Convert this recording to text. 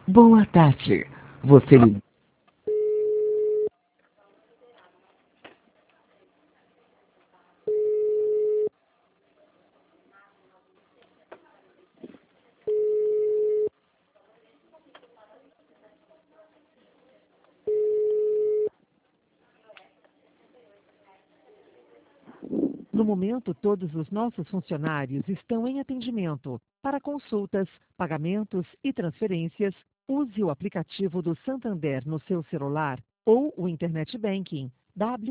Boa tarde. Você ligou. No momento, todos os nossos funcionários estão em atendimento. Para consultas, pagamentos e transferências, use o aplicativo do Santander no seu celular ou o Internet Banking.